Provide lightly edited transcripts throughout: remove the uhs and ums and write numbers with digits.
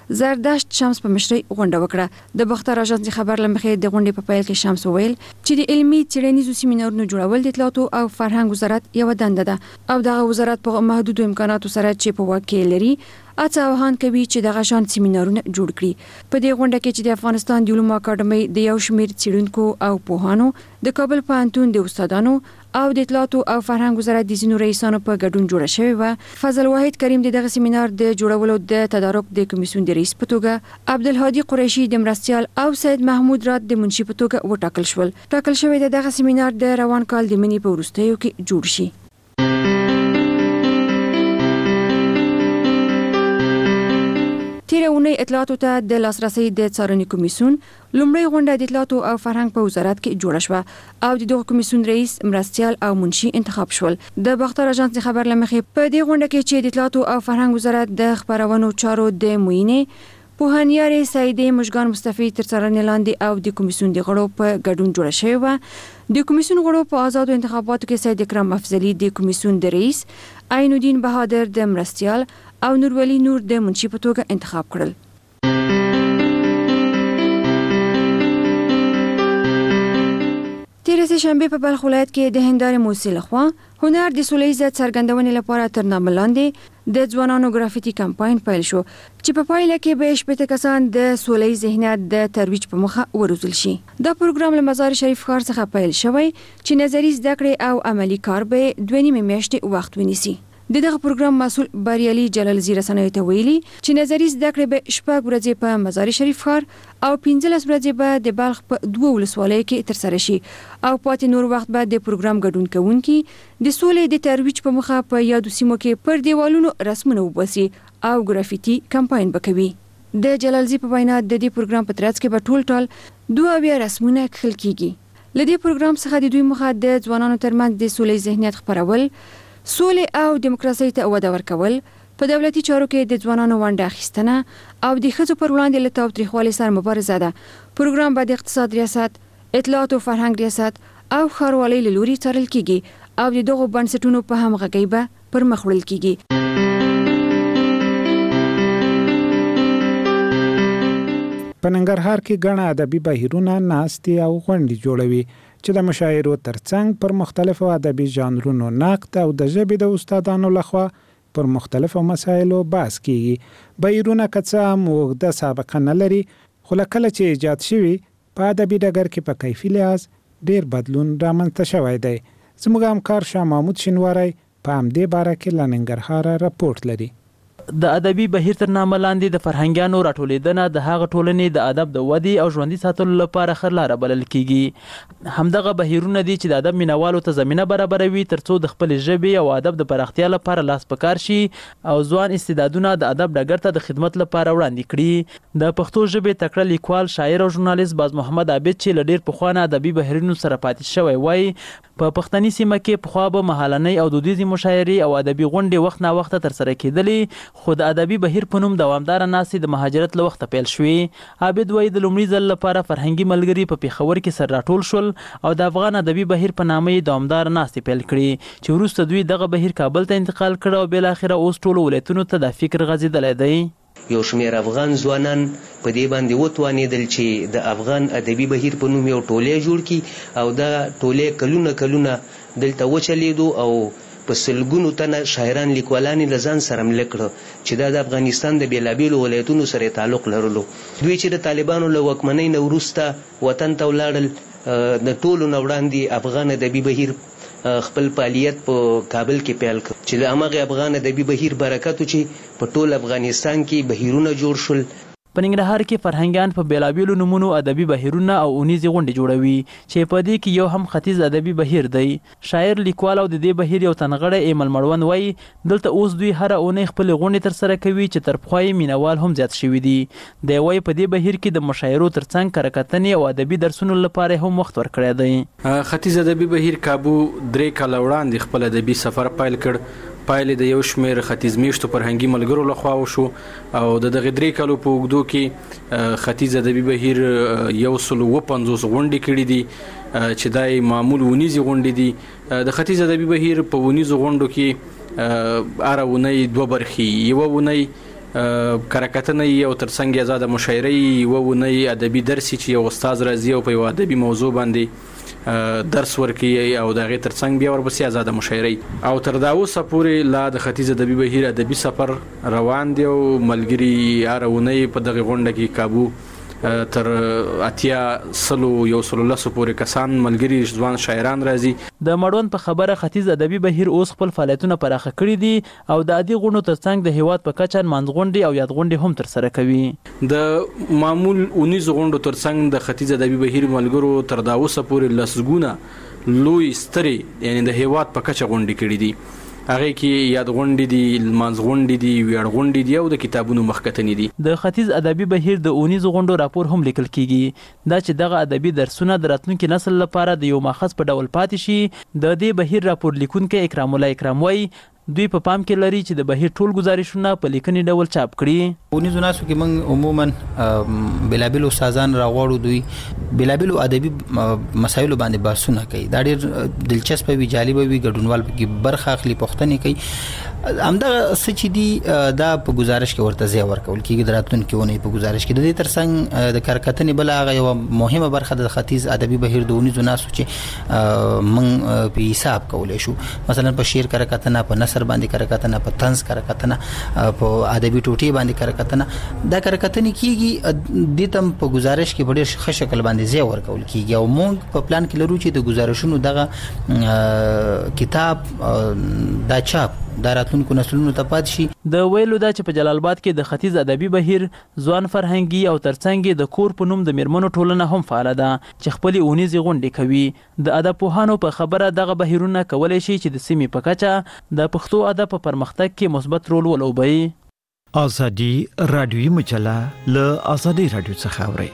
زردشت شمس په مشرۍ غونډه وکړه. د باختر اژانس خبر لمخې د غونډې په پیل کې شمس وویل چې د علمي څېړنیزو سیمینارونو جوړول د اطلاعاتو او فرهنګ وزارت یو دنده ده او دغه وزارت په محدود امکاناتو سره چې په واقع لري اڅاوهان کوي چې دغه شان سیمینارونه جوړ کړي. په دې غونډه کې چې د افغانستان د علومو اکاډمۍ د یو شمېر څېړونکو او پوهانو، د کابل پوهنتون د استادانو او د اطلاعاتو او فرهنګ وزارت د ځینو رئیسانو په ګډون جوړه شوې و. فضل واحد کریم دغه سیمینار د جوړولو د تدارک د کمیسیون د رئیس په توګه، عبدالهادي قریشي د مرستیال او سید محمود رات د منشي په توګه وټاکل شول. ټاکل شوی دغه سیمینار د روان کال د منی په وروستیو کې جوړ شي. تیره اونۍ اطلاعاتو ته د لاسرسي د څارنې کمیسیون لومړی غونډه د اطلاعاتو او فرهنګ په وزارت کې جوړه شوه او د دغه کمیسیون رئیس، مرستیال او منشي انتخاب شول. د باختر اژانس خبر لمخې په دې غونډه کې چې د اطلاعاتو او فرهنګ وزارت د خبرونو چارو د معینې پوهانیار سعیدې مشګان مصطفی تر څارنې لاندې او د کمیسیون د غړو په ګډون جوړه شوې و. د کمیسیون غړو په آزادو انتخاباتو کې سید اکرم افضلی د کمیسیون د رئیس، عین الدین بهادر د مرستیال او نورولی نور د منشي په توګه انتخاب کړل. تیر سه شنبه په بلخ ولایت کې د هندارې موسیقي لخوا هنر د سولې عزت څرګندونې لپاره تر نامه لاندې د ځوانانو ګرافیټي کمپاین پیل شو چې په پایله کې به شپږ کسان د سولې ذهنیت د ترویج په مخه وروزل شي. دا پروګرام له مزار شریف ښار څخه پیل شوی چې نظری زده کړې او عملی کار به 2.5 میاشتې وخت ونیسي. دغه پروګرام مسؤل بریالي جلال زی رسنیو ته ویلي چې نظری زده کړې به 6 ورځې په مزار شریف ښار او 15 ورځې به د بلخ په 2 ولسوالیو کې ترسره شي او پاتې نور وخت به د پروګرام ګډون کوونکي د سولې د ترویج په مخه په یادو سیمو کې پر دیوالونو رسمونه وباسي او ګرافیټي کمپاین وکوي. د جلال زی په وینا د دې پروګرام په ترڅ کې به ټول 2 رسمونه کښل کیږي. لدې پروګرام څخه د دوی مخه د ځوانانو ترمنځ د سولې ذهنیت خپرول، سولې او دیموکراسي ته وده ورکول، په دولتي چارو کې د ځوانانو ونډه اخیستنه او د ښځو پر وړاندې له تاوتریخوالي سره مبارزه ده. پروګرام به د اقتصاد ریاست، اطلاعات او فرهنګ ریاست او ښاروالۍ له لوري څارل کیږي او د دغو بنسټونو په همغږۍ به پر مخ وړل کیږي. په ننګرهار کې ګڼ ادبي بهیرونه، ناستې او غونډې جوړوي چې د مشاعرو ترڅنګ پر مختلفو ادبي ژانرونو نقد او د ژبې د استادانو لخوا پر مختلفو مسایلو بحث کیږي. بهیرونه که څه هم اوږده سابقه نه لري، خو له کله چې ایجاد شوي په ادبي ډګر کې په کیفي لحاظ ډیر بدلون رامنځته شوی دی. زموږ همکار شاه محمود شینواری په همدې باره کې له ننګرهاره راپورټ لري. د ادبي بهیر تر نامه لاندې د فرهنګیانو راټولیدنه د هغه ټولنې د ادب د ودې او ژوندي ساتلو لپاره خرلاره بلل کیږي. همدغه بهیرونه دي چې د ادب مینوالو ته زمینه برابروي ترڅو د خپل ژبې او ادب د پراختیا لپاره لاس په کار شي او ځوان استعدادونه د ادب ډګر ته د خدمت لپاره وړاندې کړي. د پښتو ژبې تکړه لیکوال، شاعر او ژورنالیست باز محمد عابد چې له ډیر پخوانه ادبي بهیرونو سره پاتې شوی وای، په پښتني سیمه کې پخوا به مهالنۍ او دودیزې مشاعرې او ادبي غونډې وخت نا وخت ترسره کېدلې، خو د ادبي بهیر په نوم دوامداره ناستې د مهاجرت له وخته پیل شوې. عابد وایي د لومړي ځل لپاره فرهنګي ملګري په پېښور کې سره راټول شول او د افغان ادبي بهیر په نامه یې دوامداره ناستې پیل کړې چې وروسته دوی دغه بهیر کابل ته انتقال کړ او بالاخره اوس ټولو ولایتونو ته دا فکر غځېدلی دی. یو شمېر افغان ځوانان په دې باندې وتوانېدل چې د افغان ادبي بهیر په نوم یو ټولۍ جوړ کړي او دا ټولۍ کلونه دلته وچلېدو او په سلګونو تنه شاعران، لیکوالان له ځان سره ملک کړه چې دا د افغانستان د بیلابیلو ولایتونو سره تعلق لرلو. دوی چې د طالبانو له واکمنۍ نه وروسته وطن ته ولاړل، د ټولو نه وړاندې افغان ادبي بهیر خپل فعالیت په کابل کې پیل کړ چې د همغه افغان ادبي بهیر برکت و چې په ټول افغانستان کې بهیرونه جوړ شول. په ننګرهار کې فرهنګیان په بیلابیلو نومونو ادبي بهیرونه او اونیزې غونډې جوړوي چې په دې کې یو هم ختیځ ادبي بهیر دی. شاعر، لیکوال او د دې بهیر یو تنغړی ایمل مړوند وایي دلته اوس دوی هره اونۍ خپلې غونډې ترسره کوي چې تر پخوا یې مینوال هم زیات شوي دي. دی وایي په دې بهیر کې د مشاعرو ترڅنګ کره کتنې او ادبي درسونو لپاره هم وخت ورکړی دی. ختیځ ادبي بهیر کابو 3 کاله وړاندې خپل ادبي سفر پیل کړ. پایلې د یو شمېر ختیځ میشتو فرهنګي ملګرو لخوا وشو او د دغه 3 کالو په اوږدو کې ختیځ ادبي بهیر 150 غونډې کړي دي چې دای معمول ونیزې غونډې دي. د ختیځ ادبي بهیر په ونیزو غونډو کې هره اونۍ 2 برخې، یوه اونۍ کرکټنه او ترڅنګ آزاد مشاعري و ونی ادبي درس چې یو استاد راځي او په یو ادبي موضوع باندې درس ورکي او دغه ترڅنګ بیا ورپسې آزاد مشاعري او تر دا اوسه پورې لا د ختیځ ادبي بهیر ادبي سفر روان دی او ملګری ارونه په دغه غونډه کې کابو تر اتیا سلو یو سلو لسو پورې کسان ملګری ځوان شاعران راځي. د مړوند په خبره ختیځ ادبي بهیر اوس خپل فعالیتونه پراخه کړي دي او د عادي غونډو ترڅنګ د هیواد په کچه منځغونډې او یادغونډې هم ترسره کوي. د معمول 19 غونډو ترڅنګ د ختیځ ادبي بهیر ملګرو تر دا اوسه پورې لسګونه لوی ستري یعنی د هیواد په کچه غونډې کړي دي. هغه کې یادغونډې دي، منځغونډې دي، ویړغونډې دي او د کتابونو مخکتنې دي. د ختیځ ادبي بهیر د 19 غونډو راپور هم لیکل کیږي دا چې دغه ادبي درسونه د راتلونکي نسل لپاره د یو ماخذ په ډول پاتې شي. د دې بهیر راپور لیکونکي اکرام الله اکرام وایي دوی په پام کې لري چې د بهیر ټول گزارشونه په لیکني ډول چاپ کړي. ونیزو ناسو کې موږ عموما بلابل استادان راغواړو، دوی بلابل ادبي مسایلو باندې بحثونه کوي. دا ډېر دلچسپ وي، جالب وي، ګډونوال کې برخه اخلي، پوښتنې کوي. همدغه څه چې دي دا په گزارش کې ورته ځای ورکول کېږي. د راتلونکي اونۍ په گزارش کې د دې ترڅنګ د کارکتنې بل هغه یوه مهمه برخه د ختیځ ادبي بهیر د ونیزو ناسو چې موږ په حساب کولی شو، مثلا په شعر کارکتنه، په نثر باندې کارکتنه، په طنز کارکتنه، په ادبي ټوټې باندې کارکتنه. دا کارکتنې کېږي د تم په گزارش کې په ډېر ښه شکل باندې ځای ورکول کېږي او موږ په پلان کې لرو چې د گزارشونو دغه کتاب دا چاپ د راتلونکو نسلونو ته پاتې شي. د ویلو دا چې په جلال آباد کې د ختیځ ادبي بهیر ځوان فرهنګي او ترڅنګ د کور په نوم د میرمنو ټولنه هم فعاله ده چې خپل اونیزي غونډې کوي. د ادب پوهانو په خبره دغه بهیرونه کولای شي چې د سیمې په کچه د پښتو ادب په پرمختګ کې مثبت رول ولوبوي. ازادي رادیوي مجله له ازادي رادیو څخه اوري.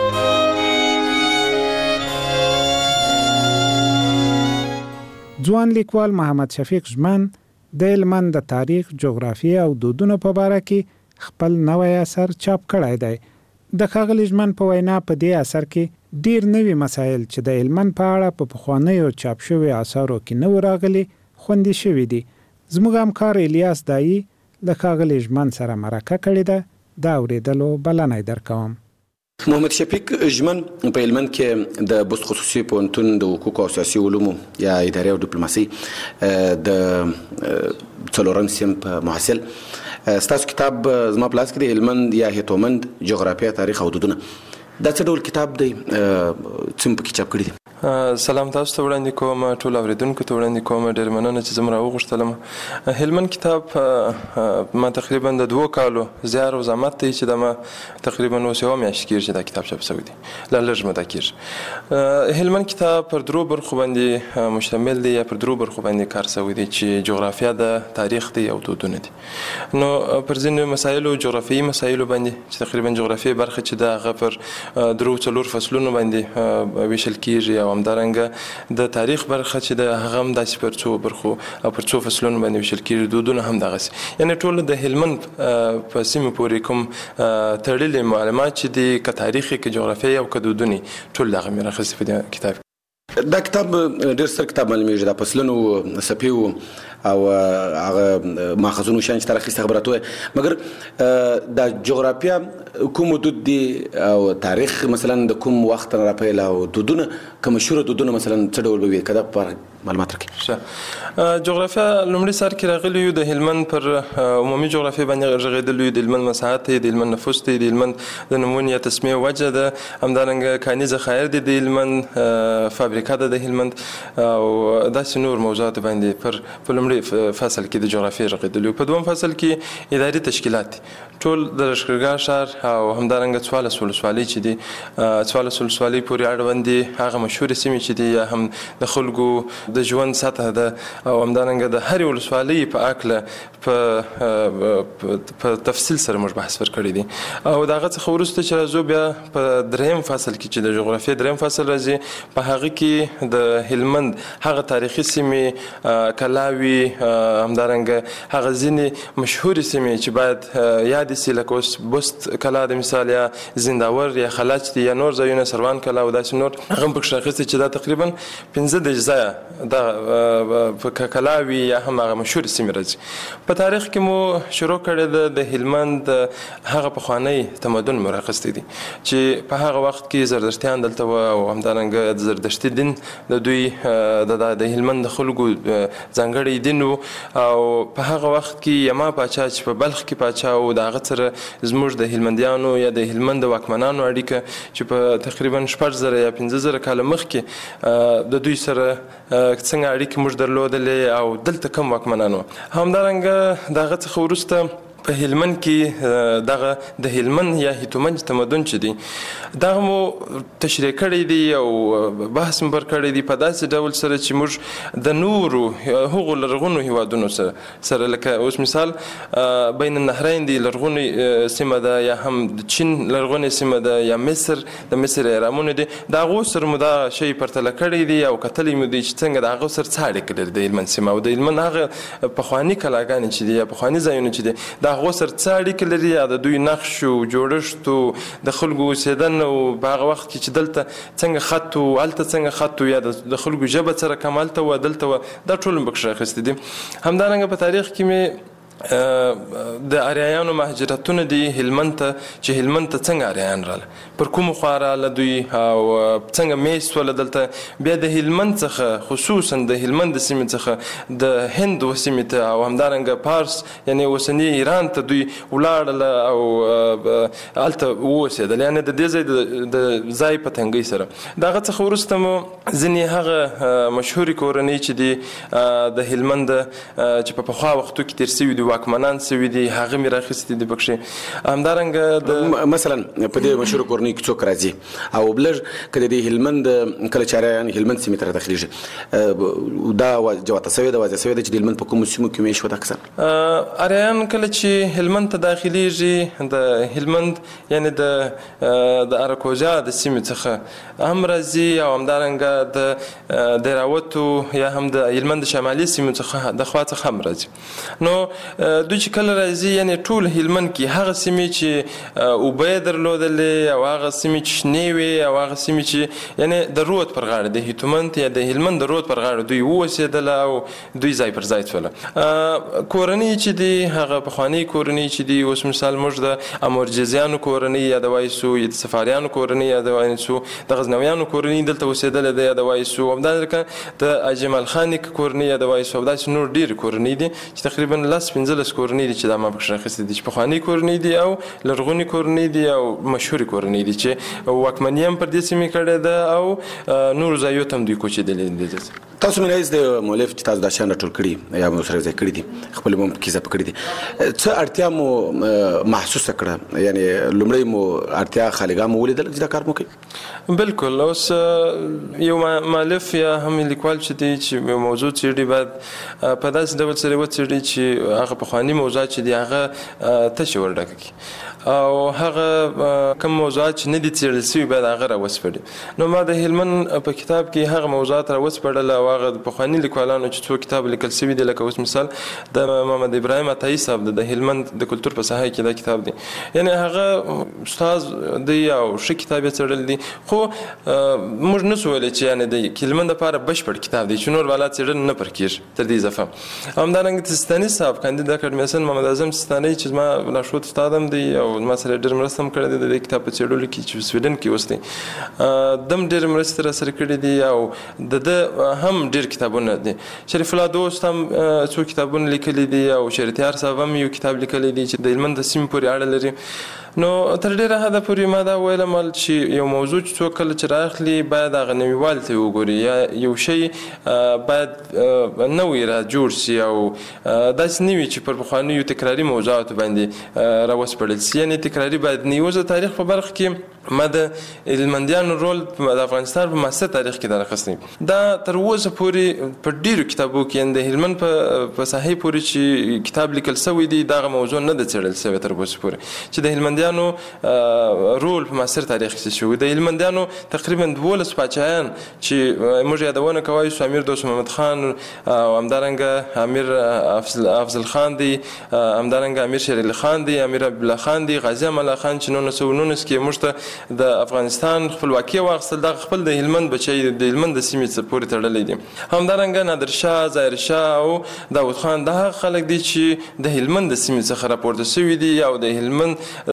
ځوان لیکوال محمد شفیق ژمن د هلمند د تاریخ، جغرافیه او دودونو په باره کې خپل نوی اثر چاپ کړی دی. د ښاغلي ژمن په وینا په دې اثر کې ډیر نوي مسایل چې د هلمند په اړه په پخوانیو چاپ شویو اثارو کې نه وو راغلي خوندي شوي دي. زموږ همکار الیاس دایي له ښاغلي ژمن سره مرکه کړې ده. دا اورېدلو بلنه درکوم. محمد شفیق ژمن په هلمند کې د بست خصوصي پوهنتون د حقوقو او سیاسي علومو یا ادارې او ډیپلوماسي د څلورم صنف محصل. ستاسو کتاب زما په لاس کې د هلمند یا هیتومند جغرافیه، تاریخ او دودونه. دا څه ډول کتاب دی؟ څوم پکې چاپ کړي دي؟ سلام تاسو ته وړاندې کوم، ټول اوریدونکو ته وړاندې کوم. ډېر مننه چې زه م راوغوښتلم. هلمند کتاب ما تقریبا د 2 کالو زیار او زحمت دی چې دا ما تقریبا اوس یوه میاشت کېږي چې دا کتاب چاپ شوی دی، لا لږ موده کېږي. هلمند کتاب پر 3 برخو باندې مشتمل دی یا پر 3 برخو باندې کار شوی دی چې جغرافیه ده، تاریخ دی او دودونه دي. نو پر ځینو مسایلو، جغرافیایي مسایلو باندې چې تقریبا جغرافیایي برخه چې ده هغه پر 3-4 فصلونو باندې ویشل کېږي او همدارنګه د تاریخ برخه چې د هغه هم داسې پر 2 برخو او پر 2 فصلونو باندې ویشل کېږي. دودونه هم دغسې، یعنې ټول د هلمند په سیمې پورې کوم تړلي معلومات چې دي، که تاریخي، که جغرافیایي او که دودوني، ټول دغه مې راخیستي په دې کتاب. دا کتاب ډېر ستر کتاب معلومیږي، د فصلونو څپې او هغه ماخذونو شان چې تر اخیسته خبرات وای. مګر د جغرافیه کوم حدود دي او تاریخ مثلا د کوم وخت را پیل او دودونه کوم مشهور دودونه مثلا څه ډول به وي؟ کدا پر معلومات راکړي. جغرافیه لومړي سر کې راغلی یو د هلمند پر عمومي جغرافیه باندې غږېدلی یو. د هلمند مساحت دی، د هلمند نفوس دی، د هلمند د نومونې یا تسمیې وجه ده، همدارنګه کاني ذخایر دي د هلمند، فابریکه ده د هلمند او داسې نور موضوعات باندې په لومړي فصل کې د جغرافیې غږېدلی. په دوم فصل کې اداري تشکیلات دي، ټول د لښکرګاه ښار او همدارنګه 14 ولسوالۍ چې دي، 14 ولسوالۍ پورې اړوند دي، هغه مشهورې سیمې چې دي یا هم د خلکو د ژوند سطح ده او همدارنګه د هرې ولسوالۍ په هکله په تفصیل سره موږ بحث ورکړی دي. او د هغه څخه وروسته چې راځو بیا په 3م فصل کې چې د جغرافیې 3م فصل راځي، په هغه کې د هلمند هغه تاریخي سیمې، کلاوي، همدارنګه هغه ځینې مشهورې سیمې چې باید یاد دي سي لکه اوس بست کلا د مثال یا زنداور یا خلاج دي یا نور ځایونه سروان کلا او داسې نور هغه هم پکې راخیستي چې دا تقریبا 15 اجزا د کلاوي یا هم هغه مشهور سیمې راځي. په تاریخ کې مو شروع کړی د هلمند هغه پخوانی تمدن مو راخیستی دي چې په هغه وخت کې زردشتیان دلته و او همدارنګه د زردشتي دین د دوی د هلمند خلکو ځانګړی دین او په هغه وخت کې یما پاچا چې په بلخ کې پاچا او د هغه سره زموږ د هلمندیانو یا د هلمند واکمنانو اړیکه چې په تقریبا 4000 یا 15000 کال مخکې د دوی سره څنګه اړیکې موږ درلودلې او دلته کوم واکمنانو. همدارنګه دغه څخه وروسته په هلمند کې دغه د هلمند یا هیتومنج تمدن چې دی دغه مو تشریح کړی دی او بحث مو پر کړی دی په داسې ډول سره چې موږ د نورو هغو لرغونو هیوادونو سره لکه اوس مثال بین النهرین دی لرغونی سیمه ده یا هم د چین لرغونی سیمه ده یا مصر د مصر اهرامونه دي د هغو سره مو دا شی پرتله کړی دی او کتلی مو دی چې څنګه د هغو سره څه اړیکه لري د هلمند سیمه او د هلمند هغه پخواني کلاګانې چې دي یا پخواني ځایونه چې دي د هغو سره څه اړیکه لري یا د دوی نقش او جوړښت او د خلکو اوسېدنه او په هغه وخت کې چې دلته څنګه خط او هلته څنګه خط یا د خلکو ژبه سره کوم هلته و دلته و دا ټول مو پکې راخیستي دي. همدارنګه په تاریخ کې مې د اریایانو مهاجرتونه دي هلمند ته چې هلمند ته څنګه اریایان راغله پر کومو خوا راغله دوی او څنګه میشت شول دلته بیا د هلمند څخه خصوصا د هلمند سیمې څخه د هند سیمې ته او همدارنګه پارس یعنی اوسنی ایران ته دوی ولاړل او هلته اوسېدل یعنی د دې ځای د ځای په تنګۍ سره دغه څخه وروسته مو ځینې هغه مشهورې کورنۍ چې دي د هلمند چې په پخوا وختو کې تېر سوي دي واکمنان سوي دي هغه مې راخیستي دي پکښې. همدارنګه د مثلا په دې مشهور کورنۍ کې څوک راځي او بلږ که د دې هلمند کله چې اریان هلمند سیمې ته راداخلېږي دا جواته سوې ده واضح سوې ده چې د هلمند په کومو سیمو کې میشت وه اکثر اریان کله چې هلمند ته داخلېږي د هلمند یعنی د اراکوزیا د سیمې څخه هم راځي او همدارنګه د دراوتو یا هم د هلمند شمالي سیمو څخه د خوا څخه هم راځي. نو دوی چې کله راځي یعنی ټول هلمند کې هغه سیمې چې اوبه یې درلودلې او هغه سیمې چې شنې وې او هغه سیمې چې یعنی د رود پر غاړه د هیتومند یا د هلمند د رود پر غاړه دوی واوسېدله او دوی ځای پر ځای شوله. کورنۍ چې دي هغه پخوانۍ کورنۍ چې دي اوس مثال موږ د امورجزیانو کورنۍ یادوای سو یا د سفاریانو کورنۍ یادوای سو د غزنویانو کورنۍ دلته اوسېدله ده یادوای سو همدارنګه د اجمل خان کورنۍ یادوای سو داسې نور ډېرې کورنۍ دي چې تقریبا 15 کورنۍ دي چې دا ما پکښې راخیستي دي چې پخوانۍ کورنۍ دي او لرغونې کورنۍ دي او مشهورې کورنۍ دي چې واکمني هم پر دې سیمې کړې ده او نورو ځایو ته هم دوی کوچېدلې دي. تاسو مې رئیس د مؤلف چې تاسو دا شیان راټول کړي یا مو سره ځای کړي دي خپل مو پکې اضافه کړي دي څه اړتیا مو محسوسه کړه یعنی لومړی مو اړتیا خالقا مو ولیدل چې دا کار مو کوي؟ بالکل اوس یو مؤلف یا هم لیکوال چې دی چې موضوع څېړي باید په داسې ډول سره وڅېړي چې هغه پخواني موضوعات چې دي هغه تشې ورډکه کړي او هغه کوم موضوعات چې نه دي څېړل سوي باید هغه راوسپړي. نو ما د هلمند په کتاب کې هغه موضوعات راوسپړل او هغه د پخواني لیکوالانو چې څو کتاب لیکل سوي دي لکه اوس مثال د محمد ابراهیم عطایي صاحب د هلمند د کلتور په ساحه کې دا کتاب دی یعنی هغه استاد دی او ښه کتاب یې څېړل دي خو موږ نسو ویلی چې یعنې د هلمند دپاره بشپړ کتاب دی چې نور والا څېړنه نه پر کېږي تر دې اضافه. همدارنګه سیستاني صاحب کاندید اکاډمیسن محمد اعظم سیستاني چې زما لارښود استاد هم دی او ما سره ډېر مرسته هم کړې ده د دې کتاب په څېړلو کې چې سویډن کې اوس دی دم ډېرې مرستې راسره کړي دي او د ده هم ډېر کتابونه دي. شریف الله دوست هم څو کتابونه لیکلي دي او شریتیار صاحب هم یو کتاب لیکلی دی چې د هلمند د سیمې پورې اړه لري. نو تر ډېره حده پورې ما دا ویلم چې یو موضوع چې څوک کله چې رااخلي باید هغه نویوالي ته وګوري یا یو شی باید نوی را جوړ سي او داسې نه وي چې پر پخوانیو تکراري موضوعاتو باندې راوسپړل سي یعنې تکراري باید نه وي. اوس د تاریخ په برخه کې ما د هلمندیانو رول د افغانستان په معاصر تاریخ کې دا راخستی دا تر اوسه پورې په ډیرو کتابو کې د هلمند په ساحې پورې چې کتاب لیکل شوی دی دغه موضوع نه ده څېړل شوې تر اوسه پورې چې د هلمندیانو رول په معاصر تاریخ کې شوی د هلمندیانو تقریبا 12 پاچایان چې موږ یادونه کوو امیر دوست محمد خان او همدارنګه امیر افضل خان دی همدارنګه امیر شیر علي خان دی امیر عبد الله خان دی غازی امان الله خان چې 1919 کې موږ ته د افغانستان خپلواکي واخیستل دا خپل د هلمند بچي د هلمند د سیمې پورې تړلې دي همدارنګه نادر شاه ظاهر شاه او داود خان دا خلک دي چې د هلمند د سیمې څخه راپورته شوي دي او د هلمند